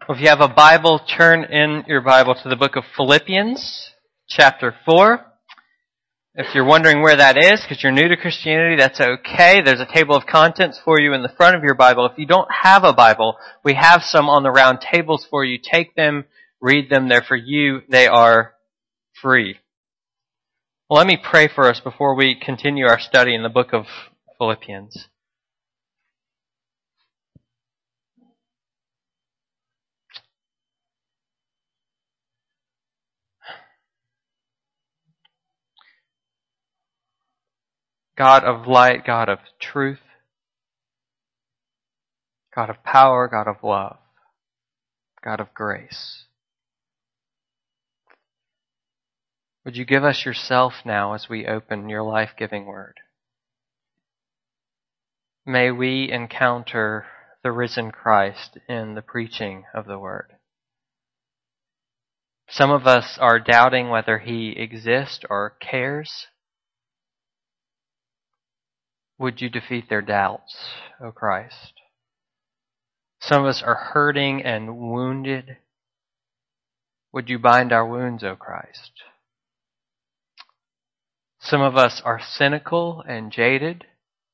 Well, if you have a Bible, turn in your Bible to the book of Philippians, chapter 4. If you're wondering where that is, because you're new to Christianity, that's okay. There's a table of contents for you in the front of your Bible. If you don't have a Bible, we have some on the round tables for you. Take them, read them. They're for you. They are free. Well, let me pray for us before we continue our study in the book of Philippians. God of light, God of truth, God of power, God of love, God of grace. Would you give us yourself now as we open your life-giving word? May we encounter the risen Christ in the preaching of the word. Some of us are doubting whether he exists or cares. Would you defeat their doubts, O Christ? Some of us are hurting and wounded. Would you bind our wounds, O Christ? Some of us are cynical and jaded.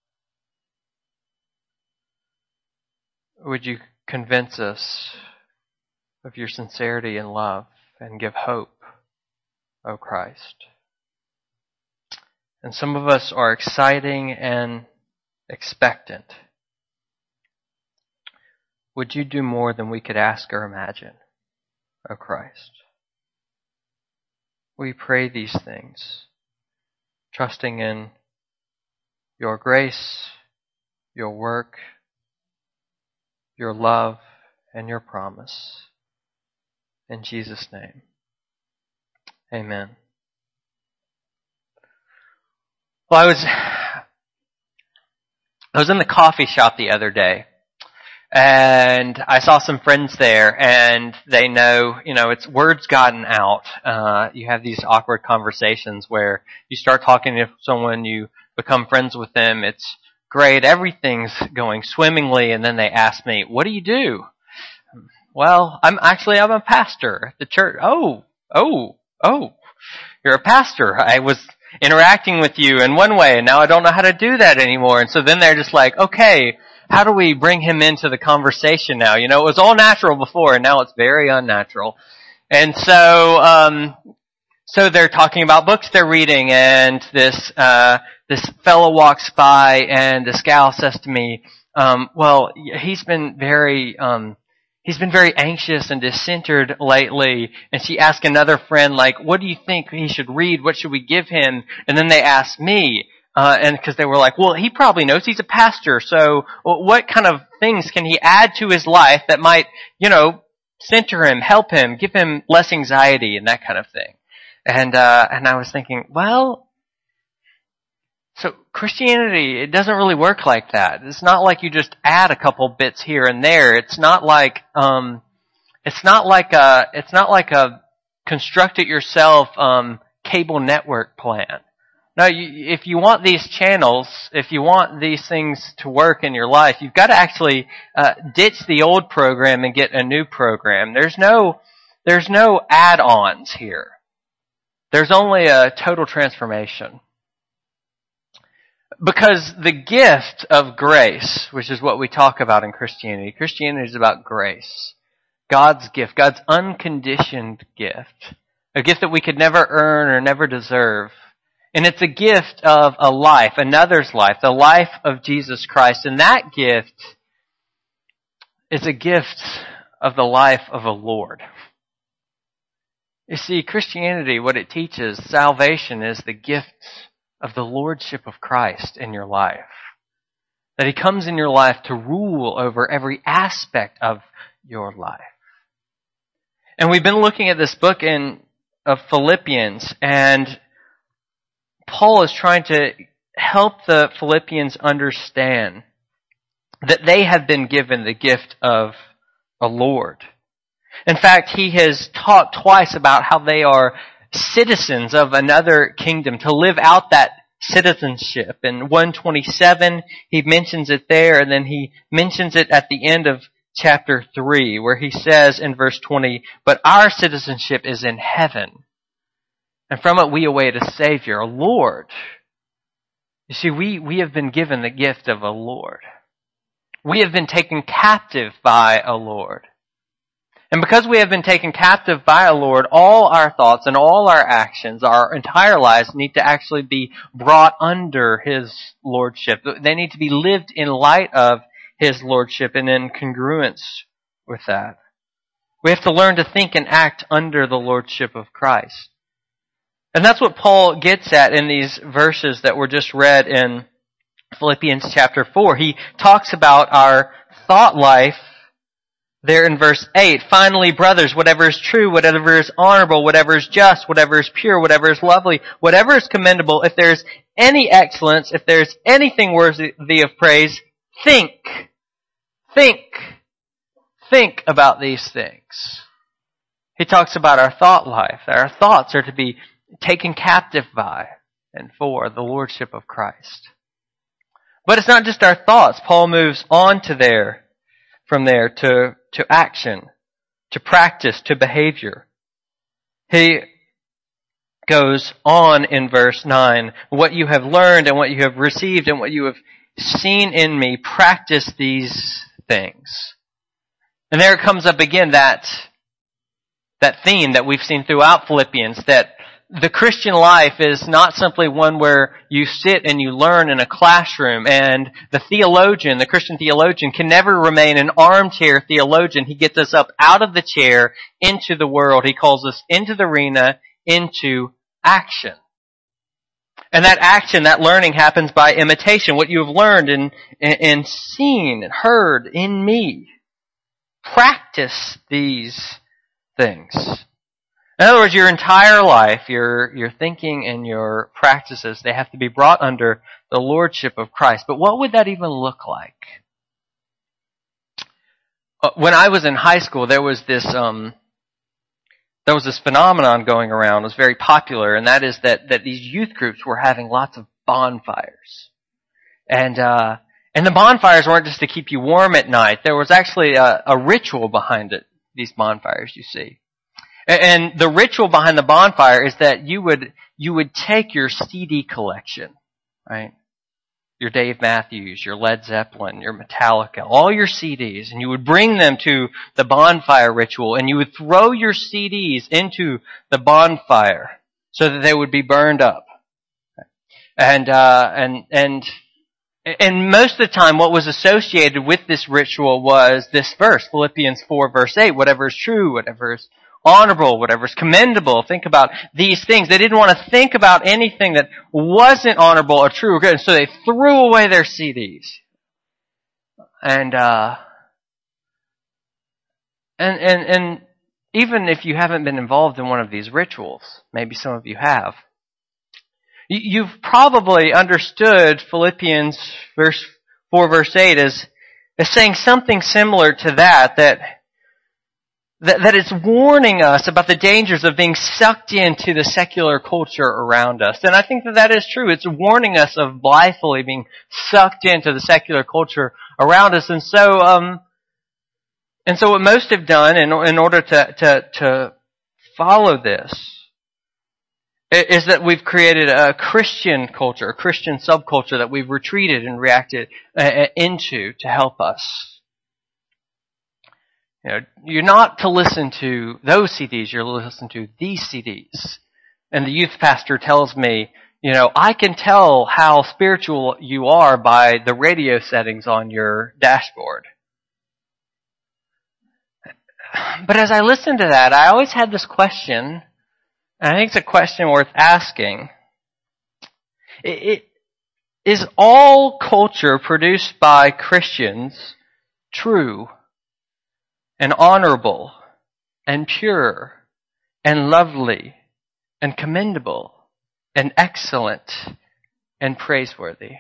Would you convince us of your sincerity and love and give hope, O Christ? And some of us are exciting and expectant. Would you do more than we could ask or imagine, O Christ? We pray these things, trusting in your grace, your work, your love, and your promise. In Jesus' name, amen. Well, I was in the coffee shop the other day, and I saw some friends there, and they know, it's word's gotten out. You have these awkward conversations where you start talking to someone, you become friends with them, it's great, everything's going swimmingly, and then they ask me, what do you do? Well, I'm a pastor at the church. Oh, you're a pastor. I was interacting with you in one way, and now I don't know how to do that anymore. And so then they're just like, okay, how do we bring him into the conversation now? It was all natural before, and now it's very unnatural. And so they're talking about books they're reading, and this fellow walks by, and this gal says to me, he's been very anxious and discentered lately. And she asked another friend, what do you think he should read? What should we give him? And then they asked me, and because they were like, well, he probably knows, he's a pastor. So what kind of things can he add to his life that might, center him, help him, give him less anxiety and that kind of thing? And I was thinking, so Christianity, it doesn't really work like that. It's not like you just add a couple bits here and there. It's not like a construct it yourself cable network plan. No, if you want these channels, if you want these things to work in your life, you've got to actually ditch the old program and get a new program. There's no add-ons here. There's only a total transformation. Because the gift of grace, which is what we talk about in Christianity is about grace. God's gift, God's unconditioned gift. A gift that we could never earn or never deserve. And it's a gift of a life, another's life, the life of Jesus Christ. And that gift is a gift of the life of a Lord. You see, Christianity, what it teaches, salvation is the gift of the lordship of Christ in your life. That he comes in your life to rule over every aspect of your life. And we've been looking at this book of Philippians, and Paul is trying to help the Philippians understand that they have been given the gift of a Lord. In fact, he has taught twice about how they are citizens of another kingdom, to live out that citizenship. In 1:27, he mentions it there, and then he mentions it at the end of chapter 3, where he says in verse 20, "But our citizenship is in heaven, and from it we await a Savior, a Lord." You see, we have been given the gift of a Lord. We have been taken captive by a Lord. And because we have been taken captive by a Lord, all our thoughts and all our actions, our entire lives, need to actually be brought under His Lordship. They need to be lived in light of His Lordship and in congruence with that. We have to learn to think and act under the Lordship of Christ. And that's what Paul gets at in these verses that were just read in Philippians chapter 4. He talks about our thought life there in verse 8. "Finally, brothers, whatever is true, whatever is honorable, whatever is just, whatever is pure, whatever is lovely, whatever is commendable, if there's any excellence, if there's anything worthy of praise, think about these things." He talks about our thought life, that our thoughts are to be taken captive by and for the Lordship of Christ. But it's not just our thoughts. Paul moves on from there to action, to practice, to behavior. He goes on in verse 9, "What you have learned and what you have received and what you have seen in me, practice these things." And there it comes up again, that theme that we've seen throughout Philippians, that the Christian life is not simply one where you sit and you learn in a classroom, and the Christian theologian, can never remain an armchair theologian. He gets us up out of the chair into the world. He calls us into the arena, into action. And that action, that learning, happens by imitation. What you have learned and seen and heard in me. Practice these things. In other words, your entire life, your thinking and your practices, they have to be brought under the Lordship of Christ. But what would that even look like? When I was in high school, there was this phenomenon going around. It was very popular, and that is that these youth groups were having lots of bonfires. And the bonfires weren't just to keep you warm at night. There was actually a ritual behind it, these bonfires, you see. And the ritual behind the bonfire is that you would take your CD collection, right? Your Dave Matthews, your Led Zeppelin, your Metallica, all your CDs, and you would bring them to the bonfire ritual, and you would throw your CDs into the bonfire so that they would be burned up. And most of the time, what was associated with this ritual was this verse, Philippians 4, verse 8, "Whatever is true, whatever is honorable, whatever is commendable." Think about these things. They didn't want to think about anything that wasn't honorable or true or good, and so they threw away their CDs. And even if you haven't been involved in one of these rituals, maybe some of you have, you've probably understood Philippians 4, verse 8 as saying something similar to that it's warning us about the dangers of being sucked into the secular culture around us. And I think that is true. It's warning us of blithely being sucked into the secular culture around us. And so what most have done in order to follow this is that we've created a Christian culture, a Christian subculture that we've retreated and reacted into to help us. You know, you're not to listen to those CDs, you're to listen to these CDs. And the youth pastor tells me, I can tell how spiritual you are by the radio settings on your dashboard. But as I listened to that, I always had this question, and I think it's a question worth asking. Is all culture produced by Christians true and honorable and pure and lovely and commendable and excellent and praiseworthy?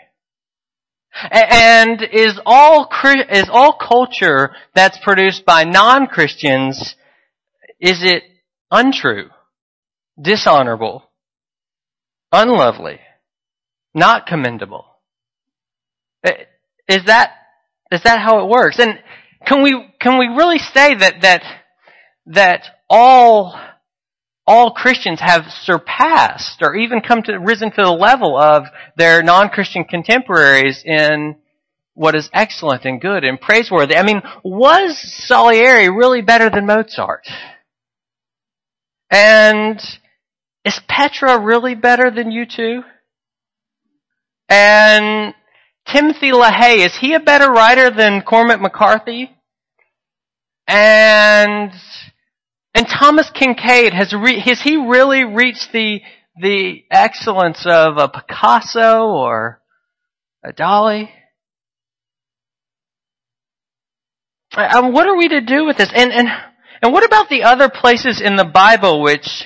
And is all culture that's produced by non-Christians, is it untrue, dishonorable, unlovely, not commendable? Is that how it works? And Can we really say that all Christians have surpassed or even risen to the level of their non-Christian contemporaries in what is excellent and good and praiseworthy? I mean, was Salieri really better than Mozart? And is Petra really better than U2? And Timothy LaHaye, is he a better writer than Cormac McCarthy? And Thomas Kincaid, has he really reached the excellence of a Picasso or a Dali? What are we to do with this? And what about the other places in the Bible which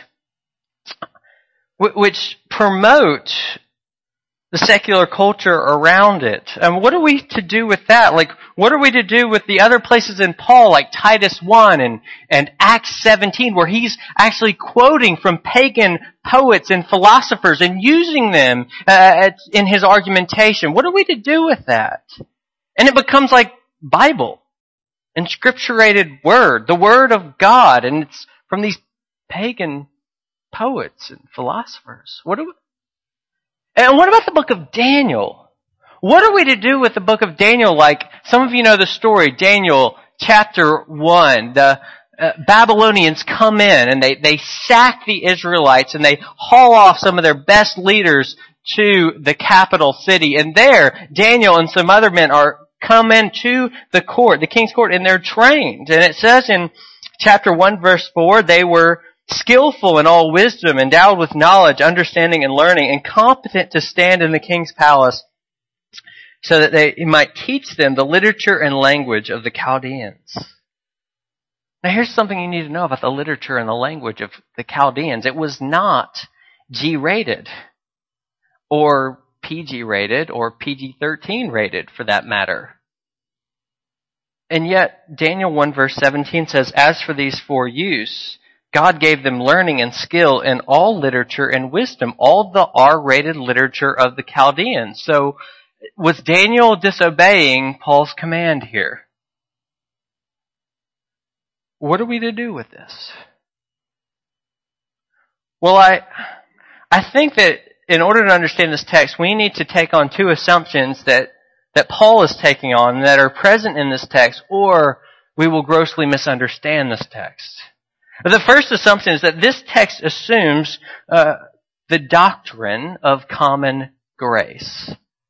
promote the secular culture around it? And what are we to do with that? Like, what are we to do with the other places in Paul, like Titus 1 and Acts 17, where he's actually quoting from pagan poets and philosophers and using them in his argumentation? What are we to do with that? And it becomes like Bible, inscripturated word, the word of God, and it's from these pagan poets and philosophers. And what about the book of Daniel? What are we to do with the book of Daniel? Like, some of you know the story, Daniel chapter 1. The Babylonians come in and they sack the Israelites and they haul off some of their best leaders to the capital city. And there, Daniel and some other men come into the court, the king's court, and they're trained. And it says in chapter 1 verse 4, they were skillful in all wisdom, endowed with knowledge, understanding, and learning, and competent to stand in the king's palace, so that he might teach them the literature and language of the Chaldeans. Now here's something you need to know about the literature and the language of the Chaldeans. It was not G-rated, or PG-rated, or PG-13 rated, for that matter. And yet, Daniel 1 verse 17 says, "As for these 4 youths, God gave them learning and skill in all literature and wisdom," all the R-rated literature of the Chaldeans. So, was Daniel disobeying Paul's command here? What are we to do with this? Well, I think that in order to understand this text, we need to take on 2 assumptions that Paul is taking on that are present in this text, or we will grossly misunderstand this text. The first assumption is that this text assumes the doctrine of common grace.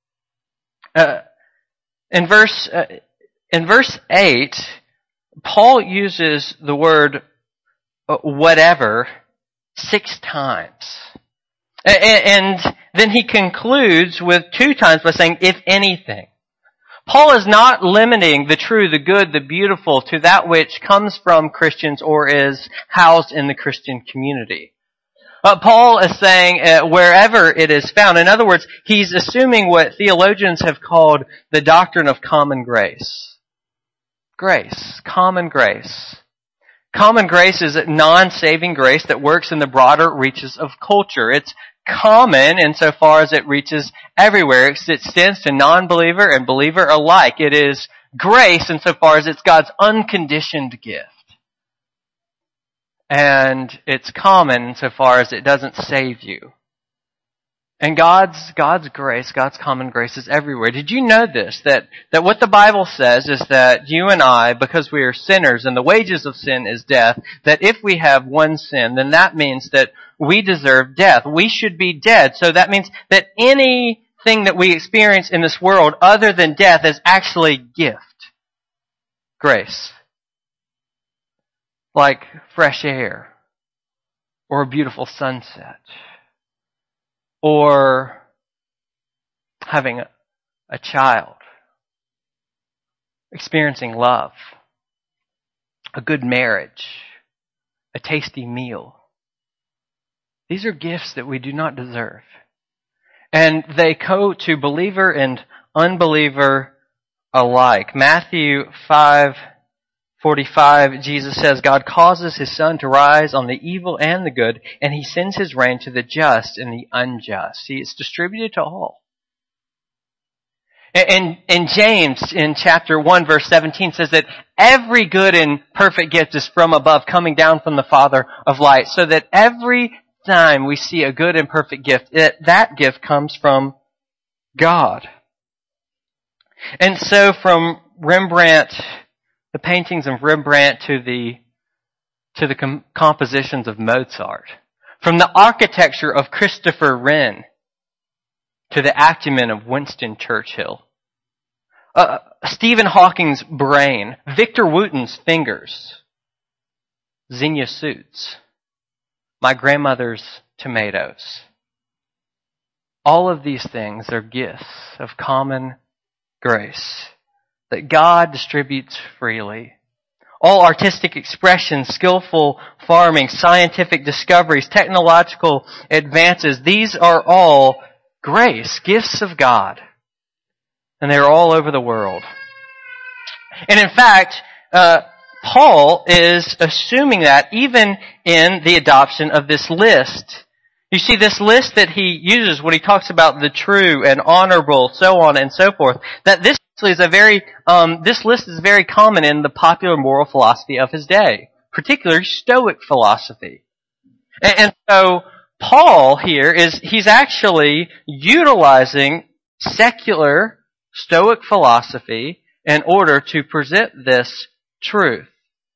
In verse 8, Paul uses the word whatever 6 times. And then he concludes with 2 times by saying, if anything. Paul is not limiting the true, the good, the beautiful to that which comes from Christians or is housed in the Christian community. Paul is saying wherever it is found. In other words, he's assuming what theologians have called the doctrine of common grace. Grace. Common grace. Common grace is non-saving grace that works in the broader reaches of culture. It's common insofar as it reaches everywhere. It extends to non-believer and believer alike. It is grace insofar as it's God's unconditioned gift. And it's common insofar as it doesn't save you. And God's grace, God's common grace is everywhere. Did you know this? That what the Bible says is that you and I, because we are sinners and the wages of sin is death, that if we have one sin, then that means that we deserve death. We should be dead. So that means that anything that we experience in this world other than death is actually gift. Grace. Like fresh air. Or a beautiful sunset. Or having a child, experiencing love, a good marriage, a tasty meal. These are gifts that we do not deserve. And they go to believer and unbeliever alike. Matthew 5:45, Jesus says, God causes his sun to rise on the evil and the good, and he sends his rain to the just and the unjust. See, it's distributed to all. And James in chapter 1 verse 17 says that every good and perfect gift is from above, coming down from the Father of light. So that every time we see a good and perfect gift, that gift comes from God. And so from Rembrandt, the paintings of Rembrandt to the compositions of Mozart, from the architecture of Christopher Wren to the acumen of Winston Churchill, Stephen Hawking's brain, Victor Wooten's fingers, Zinnia suits, my grandmother's tomatoes. All of these things are gifts of common grace that God distributes freely. All artistic expressions, skillful farming, scientific discoveries, technological advances, these are all grace, gifts of God. And they're all over the world. And in fact, Paul is assuming that even in the adoption of this list. You see, this list that he uses when he talks about the true and honorable, so on and so forth, that this is this list is very common in the popular moral philosophy of his day, particularly Stoic philosophy. And so Paul here he's actually utilizing secular Stoic philosophy in order to present this truth.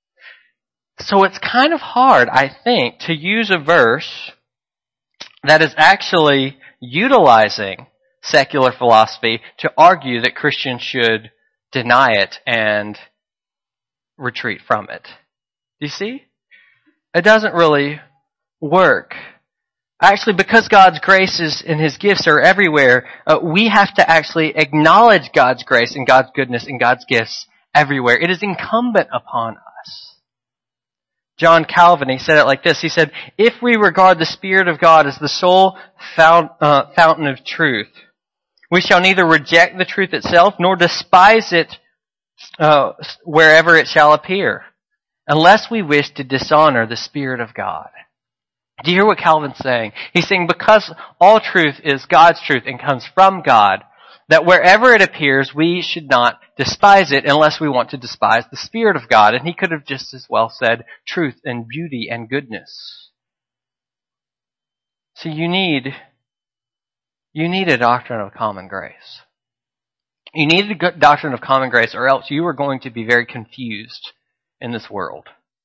So it's kind of hard, I think, to use a verse that is actually utilizing secular philosophy to argue that Christians should deny it and retreat from it. Do you see? It doesn't really work. Actually, because God's grace and His gifts are everywhere, we have to actually acknowledge God's grace and God's goodness and God's gifts everywhere. It is incumbent upon us. John Calvin, he said it like this. He said, if we regard the Spirit of God as the sole fountain of truth, we shall neither reject the truth itself nor despise it wherever it shall appear, unless we wish to dishonor the Spirit of God. Do you hear what Calvin's saying? He's saying because all truth is God's truth and comes from God, that wherever it appears, we should not despise it unless we want to despise the Spirit of God. And he could have just as well said truth and beauty and goodness. So you need a doctrine of common grace. You need a doctrine of common grace, or else you are going to be very confused in this world.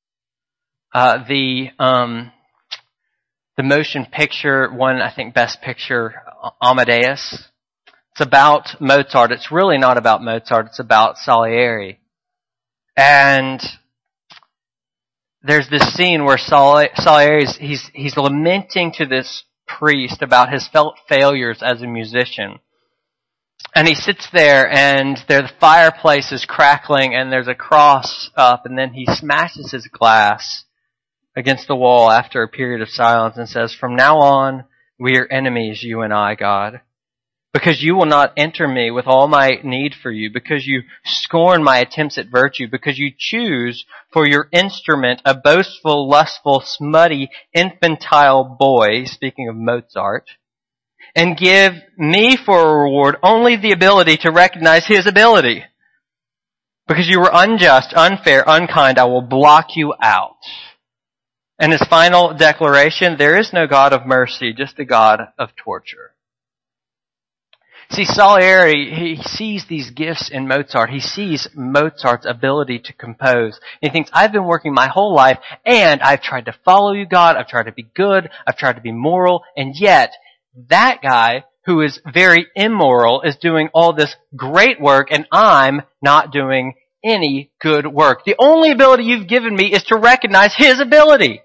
The motion picture, I think Best Picture, Amadeus, it's about Mozart. It's really not about Mozart. It's about Salieri. And there's this scene where Salieri, he's lamenting to this priest about his felt failures as a musician. And he sits there and the fireplace is crackling and there's a cross up, and then he smashes his glass against the wall after a period of silence and says, from now on, we are enemies, you and I, God, because you will not enter me with all my need for you, because you scorn my attempts at virtue, because you choose for your instrument a boastful, lustful, smutty, infantile boy, speaking of Mozart, and give me for a reward only the ability to recognize his ability. Because you were unjust, unfair, unkind, I will block you out. And his final declaration, there is no God of mercy, just a God of torture. See, Salieri, he sees these gifts in Mozart. He sees Mozart's ability to compose. He thinks, I've been working my whole life, and I've tried to follow you, God. I've tried to be good. I've tried to be moral. And yet, that guy who is very immoral is doing all this great work, and I'm not doing any good work. The only ability you've given me is to recognize his ability.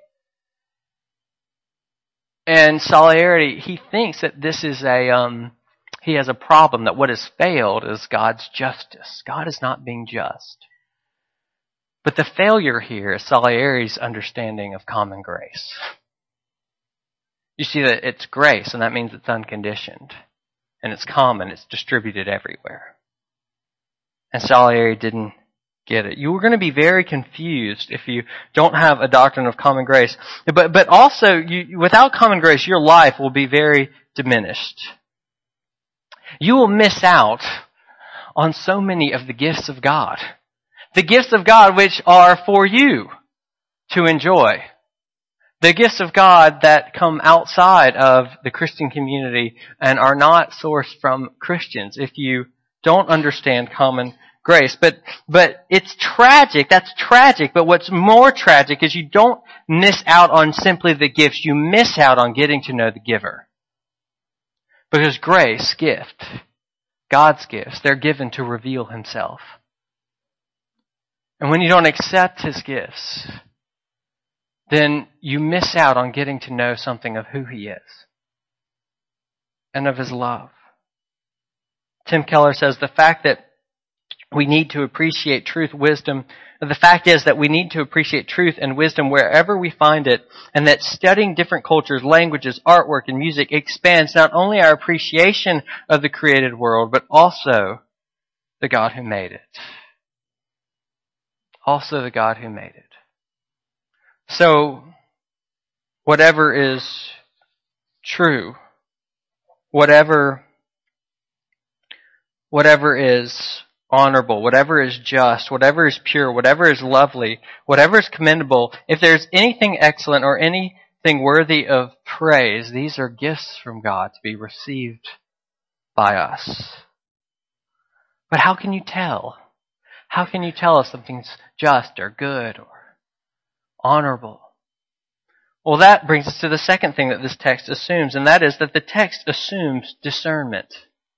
And Salieri, he thinks that this is he has a problem, that what has failed is God's justice. God is not being just. But the failure here is Salieri's understanding of common grace. You see that it's grace, and that means it's unconditioned. And it's common, it's distributed everywhere. And Salieri didn't get it. You are going to be very confused if you don't have a doctrine of common grace. But also, without common grace, your life will be very diminished. You will miss out on so many of the gifts of God. The gifts of God which are for you to enjoy. The gifts of God that come outside of the Christian community and are not sourced from Christians if you don't understand common grace. But it's tragic. That's tragic. But what's more tragic is you don't miss out on simply the gifts. You miss out on getting to know the giver. Because grace, gift, God's gifts, they're given to reveal himself. And when you don't accept his gifts, then you miss out on getting to know something of who he is and of his love. Tim Keller says the fact that we need to appreciate truth, wisdom, the fact is that we need to appreciate truth and wisdom wherever we find it, and that studying different cultures, languages, artwork, and music expands not only our appreciation of the created world, but also the God who made it. Also the God who made it. So, whatever is true, whatever is honorable, whatever is just, whatever is pure, whatever is lovely, whatever is commendable, if there's anything excellent or anything worthy of praise, these are gifts from God to be received by us. But how can you tell? How can you tell if something's just or good or honorable? Well, that brings us to the second thing that this text assumes, and that is that the text assumes discernment.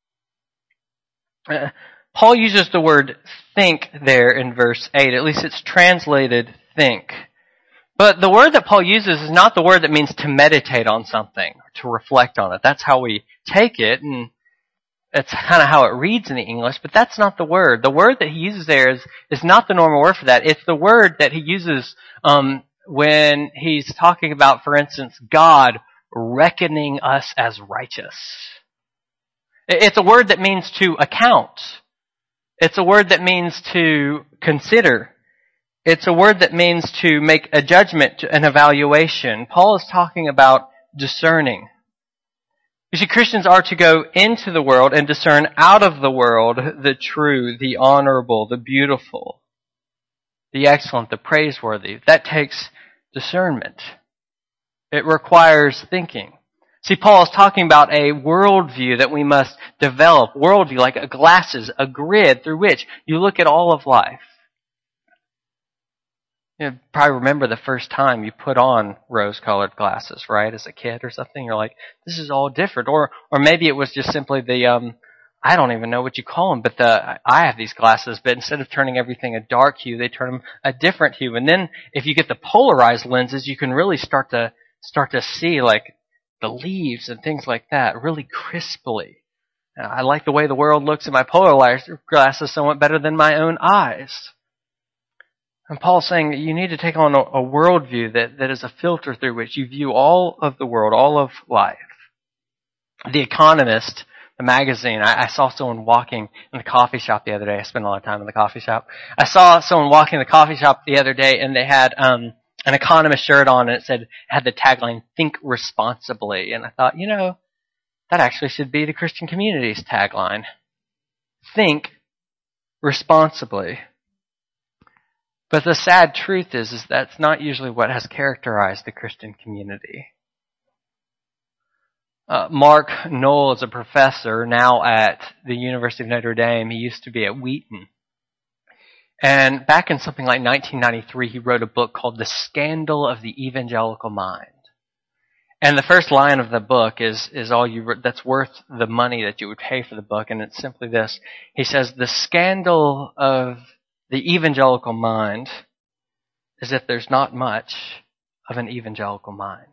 Paul uses the word think there in verse 8. At least it's translated think. But the word that Paul uses is not the word that means to meditate on something, or to reflect on it. That's how we take it, and it's kind of how it reads in the English, but that's not the word. The word that he uses there is not the normal word for that. It's the word that he uses when he's talking about, for instance, God reckoning us as righteous. It's a word that means to account. It's a word that means to consider. It's a word that means to make a judgment, an evaluation. Paul is talking about discerning. You see, Christians are to go into the world and discern out of the world the true, the honorable, the beautiful, the excellent, the praiseworthy. That takes discernment. It requires thinking. See, Paul is talking about a worldview that we must develop. Worldview, like glasses, a grid through which you look at all of life. You probably remember the first time you put on rose-colored glasses, right? As a kid or something, you're like, this is all different. Or maybe it was just simply the, I don't even know what you call them, but I have these glasses, but instead of turning everything a dark hue, they turn them a different hue. And then if you get the polarized lenses, you can really start to see like the leaves and things like that really crisply. I like the way the world looks in my polarized glasses somewhat better than my own eyes. And Paul's saying that you need to take on a worldview that is a filter through which you view all of the world, all of life. The Economist, the magazine, I saw someone walking in the coffee shop the other day. I spent a lot of time in the coffee shop. I saw someone walking in the coffee shop the other day, and they had an Economist shirt on, and it had the tagline, "Think responsibly." And I thought, that actually should be the Christian community's tagline. Think responsibly. But the sad truth is that's not usually what has characterized the Christian community. Mark Knoll is a professor now at the University of Notre Dame. He used to be at Wheaton. And back in something like 1993, he wrote a book called The Scandal of the Evangelical Mind. And the first line of the book is all that's worth the money that you would pay for the book, and it's simply this. He says, the scandal of the evangelical mind is that there's not much of an evangelical mind.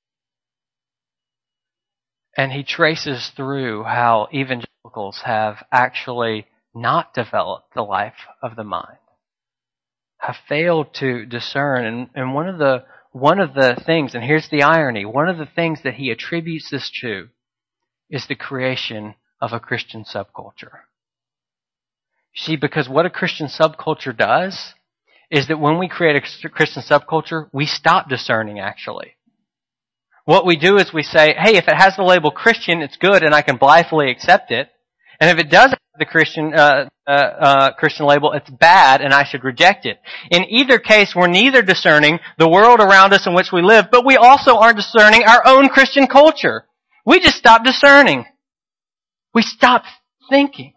And he traces through how evangelicals have actually not developed the life of the mind, have failed to discern. And one of the things, and here's the irony, one of the things that he attributes this to is the creation of a Christian subculture. You see, because what a Christian subculture does is that when we create a Christian subculture, we stop discerning, actually. What we do is we say, hey, if it has the label Christian, it's good and I can blithely accept it. And if it doesn't have the Christian label, it's bad and I should reject it. In either case, we're neither discerning the world around us in which we live, but we also aren't discerning our own Christian culture. We just stop discerning. We stop thinking.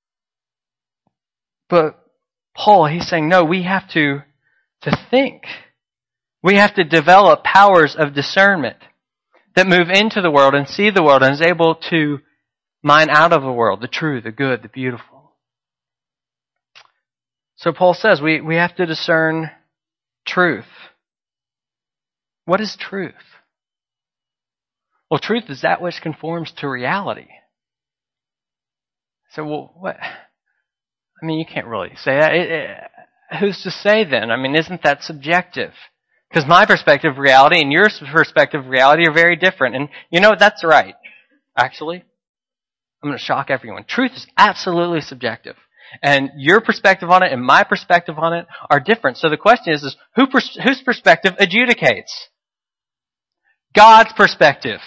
But Paul, he's saying, no, we have to think. We have to develop powers of discernment that move into the world and see the world and is able to mine out of the world the true, the good, the beautiful. So Paul says we have to discern truth. What is truth? Well, truth is that which conforms to reality. So, well, what? I mean, you can't really say that. Who's to say then? I mean, isn't that subjective? Because my perspective of reality and your perspective of reality are very different. And you know, that's right. Actually, I'm going to shock everyone. Truth is absolutely subjective. And your perspective on it and my perspective on it are different. So the question is whose perspective adjudicates? God's perspective.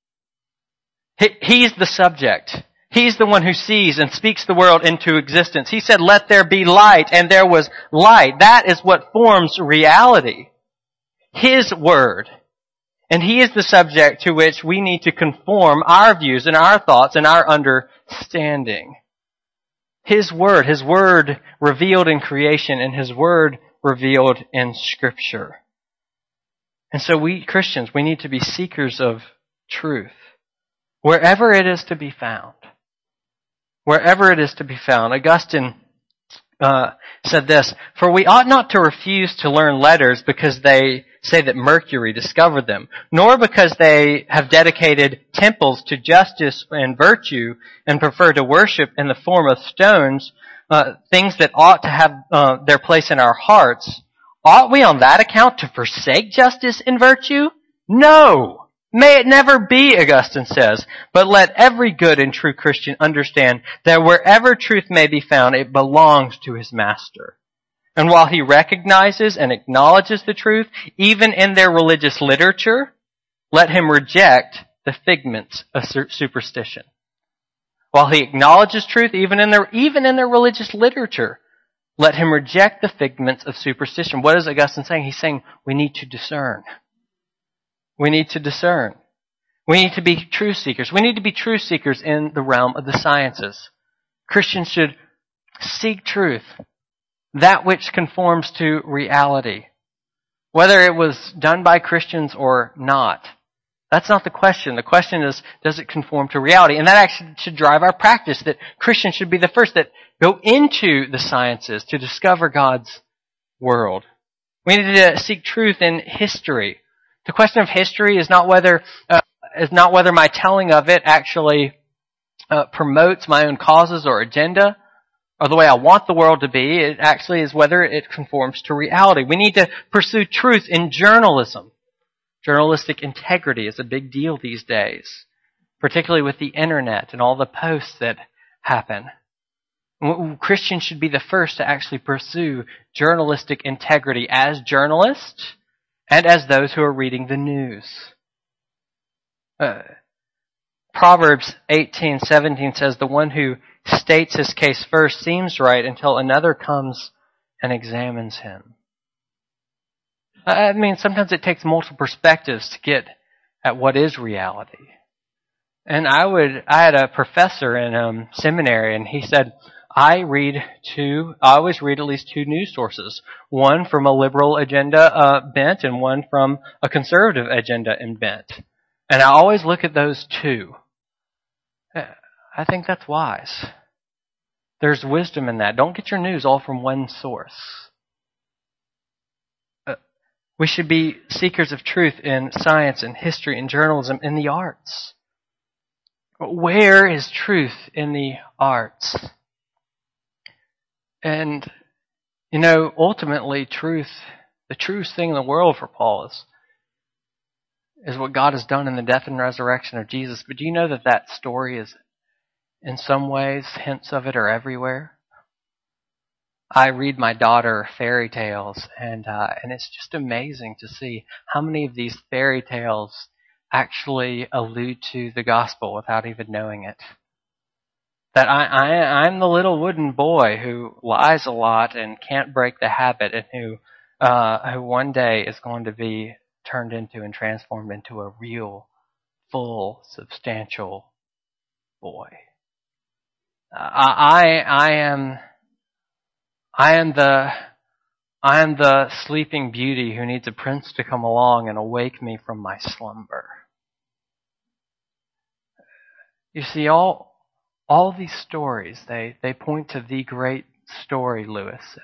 He's the subject. He's the one who sees and speaks the world into existence. He said, let there be light, and there was light. That is what forms reality. His word. And He is the subject to which we need to conform our views and our thoughts and our understanding. His word revealed in creation, and His word revealed in Scripture. And so we Christians, we need to be seekers of truth. Wherever it is to be found. Wherever it is to be found. Augustine said this, for we ought not to refuse to learn letters because they say that Mercury discovered them, nor because they have dedicated temples to justice and virtue and prefer to worship in the form of stones, things that ought to have their place in our hearts. Ought we on that account to forsake justice and virtue? No! May it never be, Augustine says, but let every good and true Christian understand that wherever truth may be found, it belongs to his master. And while he recognizes and acknowledges the truth, even in their religious literature, let him reject the figments of superstition. While he acknowledges truth, even in their religious literature, let him reject the figments of superstition. What is Augustine saying? He's saying we need to discern. We need to discern. We need to be truth seekers. We need to be truth seekers in the realm of the sciences. Christians should seek truth, that which conforms to reality. Whether it was done by Christians or not. That's not the question. The question is, does it conform to reality? And that actually should drive our practice, that Christians should be the first that go into the sciences to discover God's world. We need to seek truth in history. The question of history is not whether my telling of it actually promotes my own causes or agenda or the way I want the world to be. It actually is whether it conforms to reality. We need to pursue truth in journalism. Journalistic integrity is a big deal these days, particularly with the internet and all the posts that happen. Christians should be the first to actually pursue journalistic integrity as journalists and as those who are reading the news. Proverbs 18:17 says, the one who states his case first seems right until another comes and examines him. I mean, sometimes it takes multiple perspectives to get at what is reality. And I had a professor in seminary, and he said, I always read at least two news sources. One from a liberal agenda bent and one from a conservative agenda and bent. And I always look at those two. I think that's wise. There's wisdom in that. Don't get your news all from one source. We should be seekers of truth in science and history and journalism and the arts. Where is truth in the arts? And, ultimately the truest thing in the world for Paul is what God has done in the death and resurrection of Jesus. But do you know that story is, in some ways, hints of it are everywhere? I read my daughter fairy tales, and it's just amazing to see how many of these fairy tales actually allude to the gospel without even knowing it. That I'm the little wooden boy who lies a lot and can't break the habit, and who one day is going to be turned into and transformed into a real, full, substantial boy. I am the sleeping beauty who needs a prince to come along and awake me from my slumber. You see, all these stories, they point to the great story, Lewis said.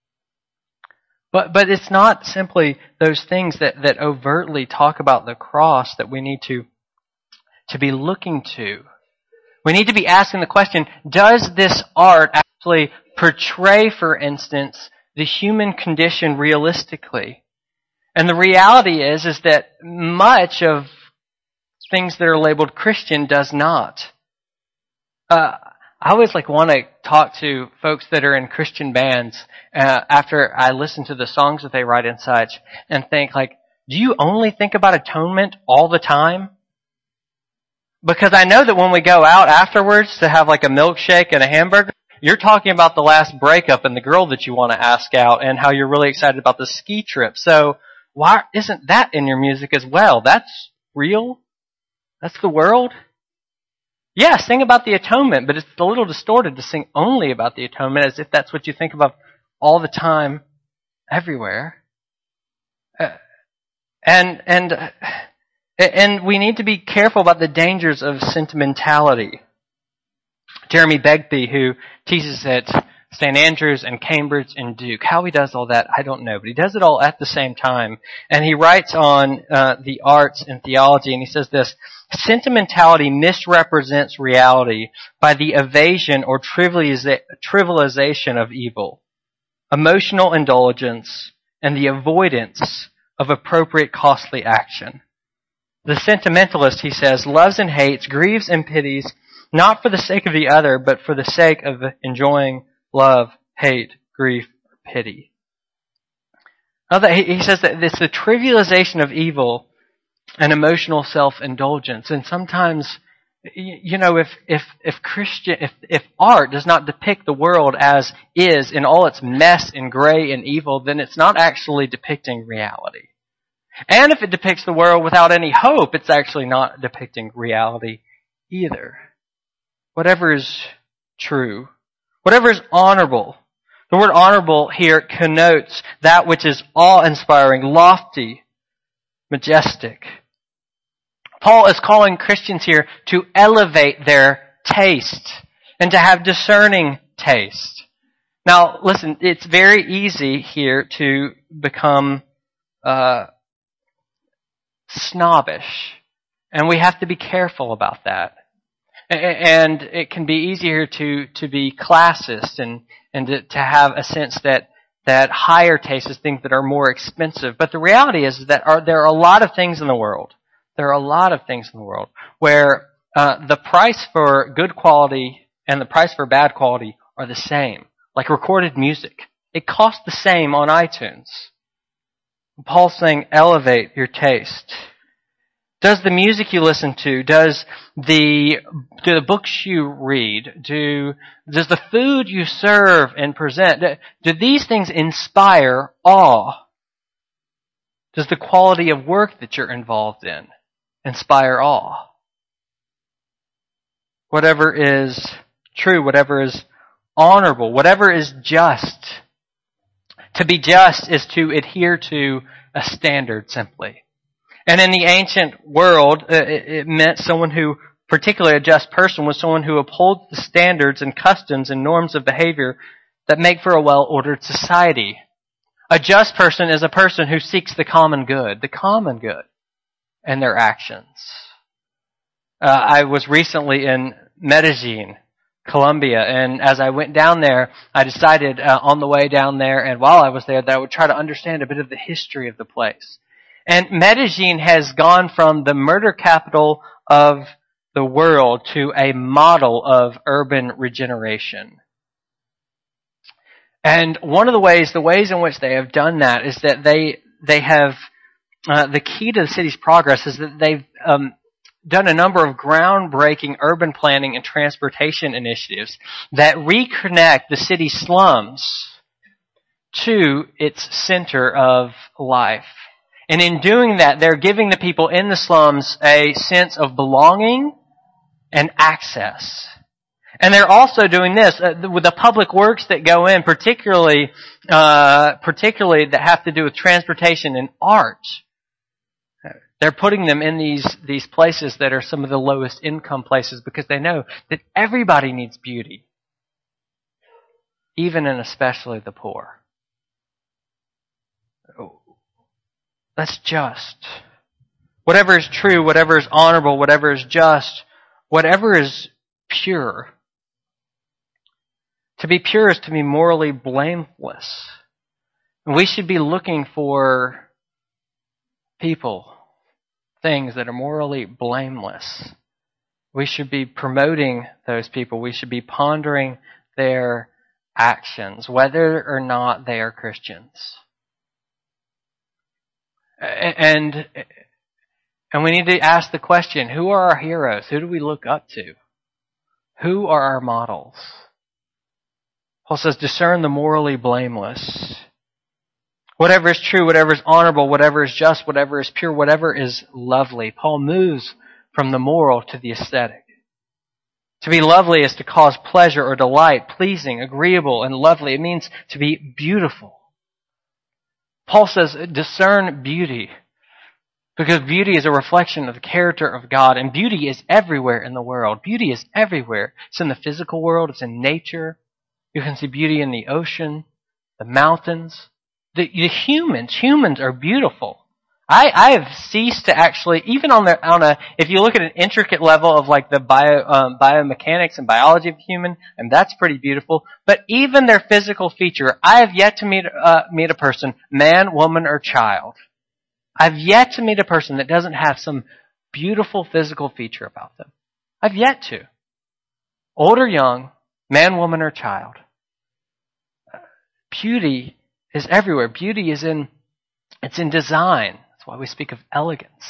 But it's not simply those things that overtly talk about the cross that we need to be looking to. We need to be asking the question, does this art actually portray, for instance, the human condition realistically? And the reality is that much of things that are labeled Christian does not. I always want to talk to folks that are in Christian bands after I listen to the songs that they write and such, and think do you only think about atonement all the time? Because I know that when we go out afterwards to have a milkshake and a hamburger, you're talking about the last breakup and the girl that you want to ask out and how you're really excited about the ski trip. So why isn't that in your music as well? That's real? That's the world? Yeah, sing about the atonement, but it's a little distorted to sing only about the atonement as if that's what you think about all the time, everywhere. And we need to be careful about the dangers of sentimentality. Jeremy Begbie, who teaches at St. Andrews and Cambridge and Duke, how he does all that, I don't know, but he does it all at the same time. And he writes on the arts and theology, and he says this: sentimentality misrepresents reality by the evasion or trivialization of evil, emotional indulgence, and the avoidance of appropriate costly action. The sentimentalist, he says, loves and hates, grieves and pities, not for the sake of the other, but for the sake of enjoying love, hate, grief, or pity. He says that it's the trivialization of evil and emotional self-indulgence. And sometimes, if art does not depict the world as is in all its mess and gray and evil, then it's not actually depicting reality. And if it depicts the world without any hope, it's actually not depicting reality either. Whatever is true, whatever is honorable. The word honorable here connotes that which is awe-inspiring, lofty, majestic. Paul is calling Christians here to elevate their taste and to have discerning taste. Now, listen, it's very easy here to become snobbish, and we have to be careful about that. And it can be easier to be classist and to have a sense that higher taste is things that are more expensive. But the reality is that there are a lot of things in the world. There are a lot of things in the world where the price for good quality and the price for bad quality are the same. Like recorded music. It costs the same on iTunes. Paul's saying, elevate your taste. Does the music you listen to, do the books you read, does the food you serve and present, do these things inspire awe? Does the quality of work that you're involved in inspire awe? Whatever is true, whatever is honorable, whatever is just. To be just is to adhere to a standard simply. And in the ancient world, it meant someone who, particularly a just person, was someone who upholds the standards and customs and norms of behavior that make for a well-ordered society. A just person is a person who seeks the common good in their actions. I was recently in Medellin, Colombia, and as I went down there, I decided on the way down there and while I was there that I would try to understand a bit of the history of the place. And Medellin has gone from the murder capital of the world to a model of urban regeneration. And one of the ways in which they have done that is that they have, the key to the city's progress is that they've done a number of groundbreaking urban planning and transportation initiatives that reconnect the city slums to its center of life. And in doing that, they're giving the people in the slums a sense of belonging and access. And they're also doing this with the public works that go in, particularly that have to do with transportation and art. They're putting them in these places that are some of the lowest income places because they know that everybody needs beauty, even and especially the poor. That's just. Whatever is true, whatever is honorable, whatever is just, whatever is pure. To be pure is to be morally blameless. And we should be looking for people, things that are morally blameless. We should be promoting those people. We should be pondering their actions, whether or not they are Christians. And we need to ask the question, who are our heroes? Who do we look up to? Who are our models? Paul says, discern the morally blameless. Whatever is true, whatever is honorable, whatever is just, whatever is pure, whatever is lovely. Paul moves from the moral to the aesthetic. To be lovely is to cause pleasure or delight, pleasing, agreeable, and lovely. It means to be beautiful. Paul says, discern beauty, because beauty is a reflection of the character of God, and beauty is everywhere in the world. Beauty is everywhere. It's in the physical world. It's in nature. You can see beauty in the ocean, the mountains, the humans. Humans are beautiful. I have ceased to actually, even if you look at an intricate level of like the biomechanics and biology of the human, and that's pretty beautiful. But even their physical feature, I have yet to meet a person, man, woman, or child. I've yet to meet a person that doesn't have some beautiful physical feature about them. I've yet to. Old or young, man, woman, or child. Beauty is everywhere. Beauty is in design. That's why we speak of elegance.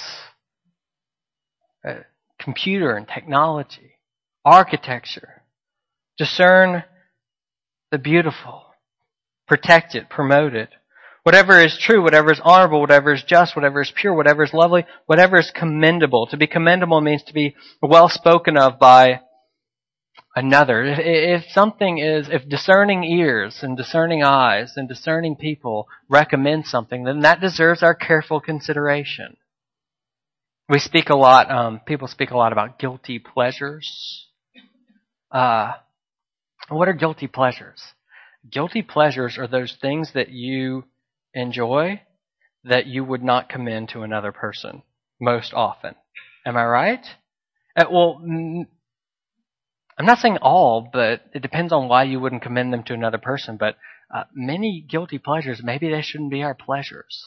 Computer and technology, architecture. Discern the beautiful. Protect it, promote it. Whatever is true, whatever is honorable, whatever is just, whatever is pure, whatever is lovely, whatever is commendable. To be commendable means to be well spoken of by another. If discerning ears and discerning eyes and discerning people recommend something, then that deserves our careful consideration. We speak a lot, people speak a lot about guilty pleasures. What are guilty pleasures? Guilty pleasures are those things that you enjoy that you would not commend to another person most often. Am I right? Well, I'm not saying all, but it depends on why you wouldn't commend them to another person. But many guilty pleasures, maybe they shouldn't be our pleasures.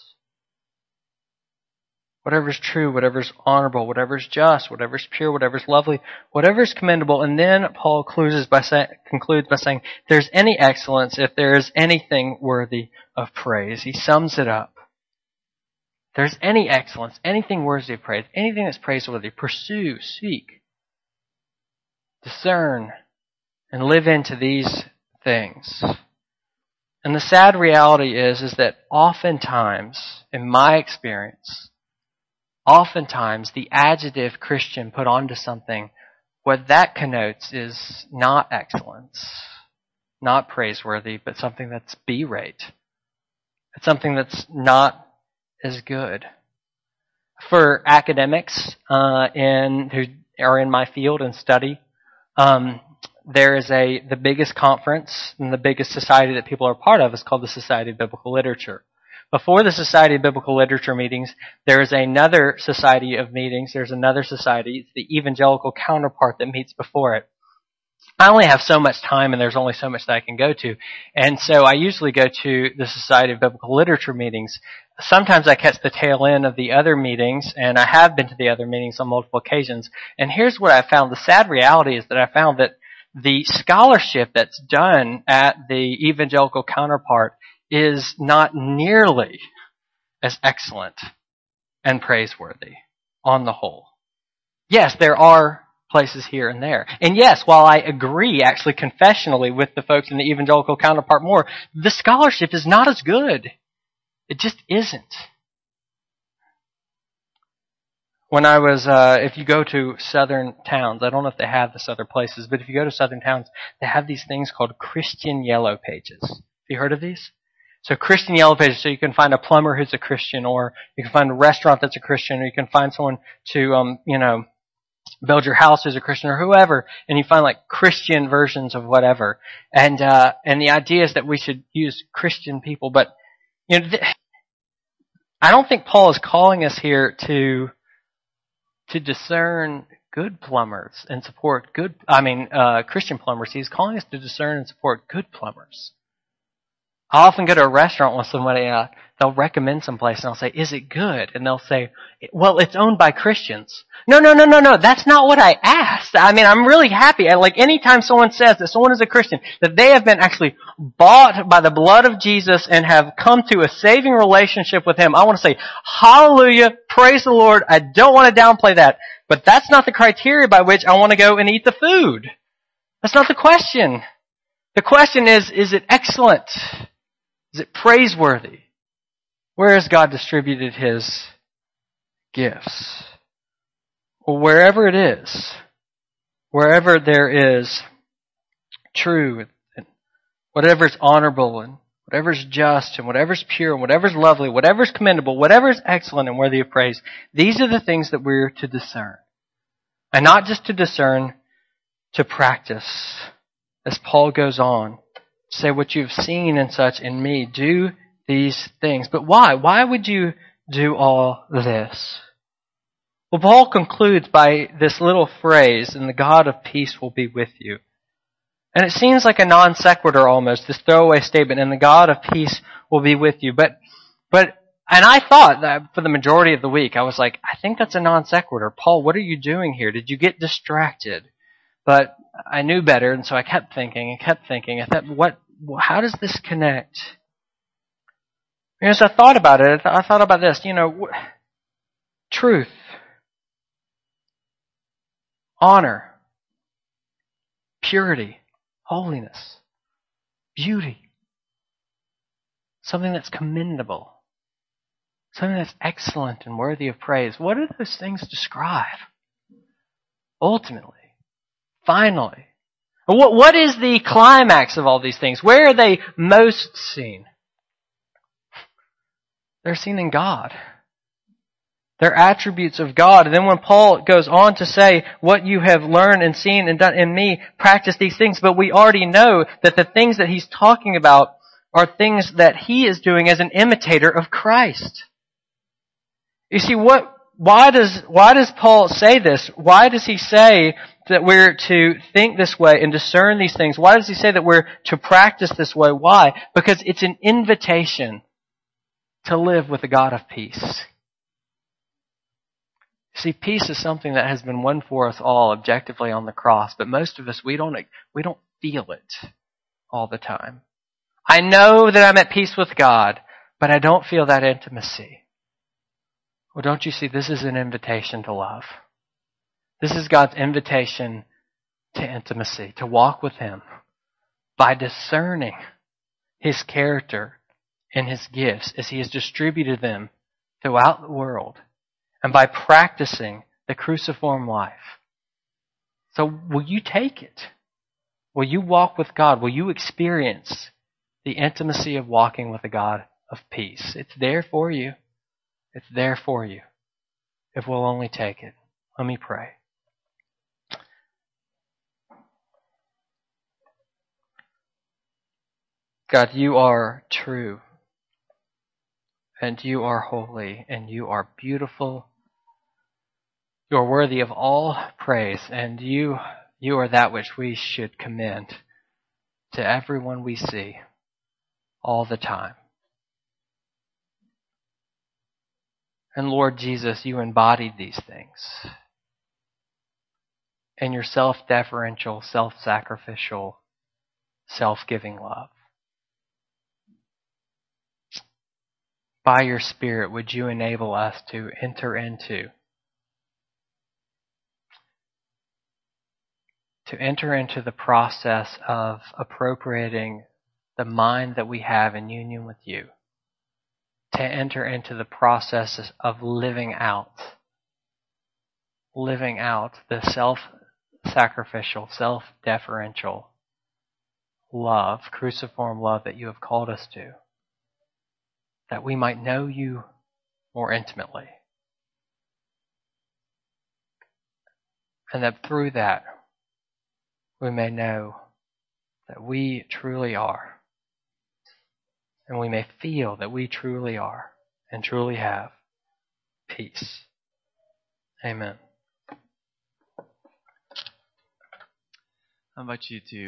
Whatever is true, whatever is honorable, whatever is just, whatever is pure, whatever is lovely, whatever is commendable. And then Paul concludes by saying, if there's any excellence, if there is anything worthy of praise. He sums it up. If there's any excellence, anything worthy of praise, anything that's praiseworthy, pursue, seek, discern, and live into these things. And the sad reality is that oftentimes, in my experience, the adjective Christian put onto something, what that connotes is not excellence, not praiseworthy, but something that's B-rate. It's something that's not as good. For academics who are in my field and study, there is the biggest conference and the biggest society that people are part of is called the Society of Biblical Literature. Before the Society of Biblical Literature meetings, there is another society of meetings. There's another society. It's the evangelical counterpart that meets before it. I only have so much time and there's only so much that I can go to. And so I usually go to the Society of Biblical Literature meetings. Sometimes I catch the tail end of the other meetings, and I have been to the other meetings on multiple occasions. And here's what I found. The sad reality is that I found that the scholarship that's done at the evangelical counterpart is not nearly as excellent and praiseworthy on the whole. Yes, there are places here and there. And yes, while I agree actually confessionally with the folks in the evangelical counterpart more, the scholarship is not as good. It just isn't. When I was, if you go to southern towns, I don't know if they have this other places, but if you go to southern towns, they have these things called Christian Yellow Pages. Have you heard of these? So Christian Yellow Pages, so you can find a plumber who's a Christian, or you can find a restaurant that's a Christian, or you can find someone to, build your house who's a Christian, or whoever, and you find like Christian versions of whatever. And the idea is that we should use Christian people, but I don't think Paul is calling us here to discern good plumbers and support Christian plumbers. He's calling us to discern and support good plumbers. I often go to a restaurant with somebody, they'll recommend some place, and I'll say, is it good? And they'll say, well, it's owned by Christians. No, that's not what I asked. I mean, I'm really happy. Like, anytime someone says that someone is a Christian, that they have been actually bought by the blood of Jesus and have come to a saving relationship with Him, I want to say, hallelujah, praise the Lord. I don't want to downplay that. But that's not the criteria by which I want to go and eat the food. That's not the question. The question is it excellent? Is it praiseworthy? Where has God distributed His gifts? Well, wherever it is, wherever there is true, and whatever is honorable, and whatever is just, and whatever is pure, and whatever is lovely, whatever is commendable, whatever is excellent and worthy of praise, these are the things that we're to discern. And not just to discern, to practice. As Paul goes on, say what you've seen and such in me, do these things. But why? Why would you do all this? Well, Paul concludes by this little phrase, and the God of peace will be with you. And it seems like a non sequitur almost, this throwaway statement, and the God of peace will be with you. But and I thought that for the majority of the week, I was like, I think that's a non sequitur. Paul, what are you doing here? Did you get distracted? But I knew better, and so I kept thinking. I thought, how does this connect? As I thought about it, I thought about this, truth, honor, purity, holiness, beauty, something that's commendable, something that's excellent and worthy of praise. What do those things describe? Ultimately, finally. What is the climax of all these things? Where are they most seen? They're seen in God. They're attributes of God. And then when Paul goes on to say, what you have learned and seen and done in me, practice these things. But we already know that the things that he's talking about are things that he is doing as an imitator of Christ. You see, why does Paul say this? Why does he say that we're to think this way and discern these things? Why does he say that we're to practice this way? Why? Because it's an invitation to live with the God of peace. See, peace is something that has been won for us all objectively on the cross, but most of us, we don't feel it all the time. I know that I'm at peace with God, but I don't feel that intimacy. Well, don't you see, this is an invitation to love. This is God's invitation to intimacy, to walk with Him by discerning His character and His gifts as He has distributed them throughout the world, and by practicing the cruciform life. So will you take it? Will you walk with God? Will you experience the intimacy of walking with a God of peace? It's there for you. It's there for you if we'll only take it. Let me pray. God, you are true, and you are holy, and you are beautiful. You are worthy of all praise, and you are that which we should commend to everyone we see all the time. And Lord Jesus, you embodied these things in your self-deferential, self-sacrificial, self-giving love. By your Spirit, would you enable us to enter into to enter into the process of appropriating the mind that we have in union with you, to enter into the process of living out the self-sacrificial, self-deferential love, cruciform love that you have called us to, that we might know you more intimately. And that through that, we may know that we truly are. And we may feel that we truly are and truly have peace. Amen. I invite you to